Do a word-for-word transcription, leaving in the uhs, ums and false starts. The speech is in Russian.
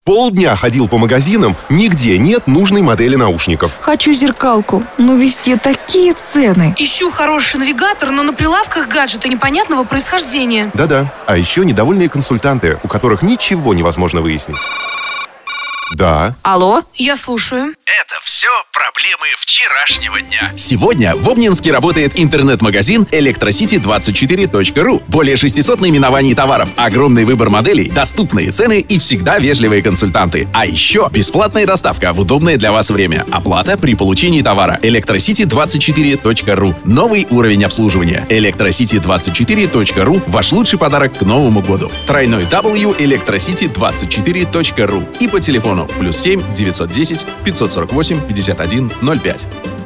Полдня ходил по магазинам, нигде нет нужной модели наушников. Хочу зеркалку, но везде такие цены. Ищу хороший навигатор, но на прилавках гаджеты непонятного происхождения. Да-да, а еще недовольные консультанты, у которых ничего невозможно выяснить. Да. Алло? Я слушаю. Это все проблемы вчерашнего дня. Сегодня в Обнинске работает интернет-магазин электросити двадцать четыре точка ру. Более шестисот наименований товаров, огромный выбор моделей, доступные цены и всегда вежливые консультанты. А еще бесплатная доставка в удобное для вас время. Оплата при получении товара. электросити двадцать четыре точка ру. Новый уровень обслуживания. электросити двадцать четыре точка ру. Ваш лучший подарок к Новому году. Тройной W электросити двадцать четыре точка ру. И по телефону плюс семь девятьсот десять пятьсот сорок восемь пятьдесят один ноль пять.